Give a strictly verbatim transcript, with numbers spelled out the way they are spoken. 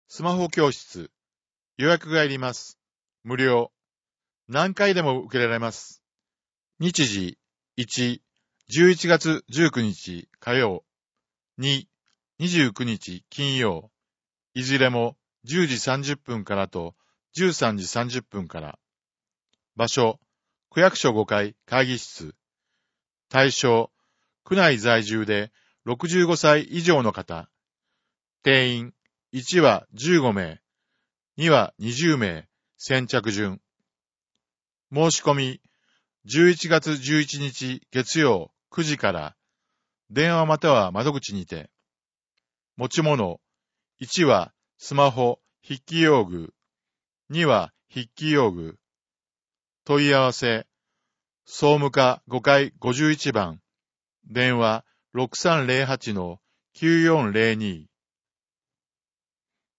スマホ教室。予約がいります。無料。何回でも受けられます。日時いち、じゅういちがつじゅうくにち火曜。に、にじゅうくにち金曜。いずれもじゅうじさんじゅっぷんからとじゅうさんじさんじゅっぷんから。場所、区役所ごかい会議室。対象、区内在住でろくじゅうごさい以上の方。定員、いちはじゅうごめい、にはにじゅうめい、先着順。申し込み、じゅういちがつじゅういちにち月曜くじから、電話または窓口にて。持ち物、いちはスマホ、筆記用具、には筆記用具。問い合わせ、総務課ごかいごじゅういちばん、電話 ろくさんぜろはちのきゅうよんぜろに。